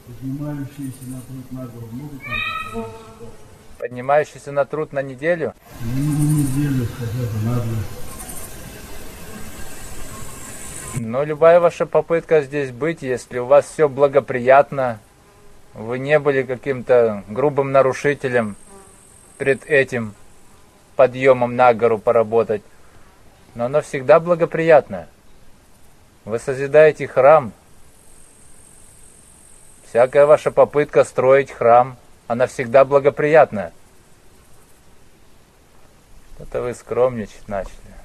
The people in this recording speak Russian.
Поднимающиеся на труд на гору могут там? Поднимающийся на труд на неделю? Ну, на неделю хотя бы надо. Но любая ваша попытка здесь быть, если у вас все благоприятно, вы не были каким-то грубым нарушителем перед этим подъемом на гору поработать, но оно всегда благоприятно. Вы созидаете храм. Всякая ваша попытка строить храм, она всегда благоприятна. Это вы скромничать начали.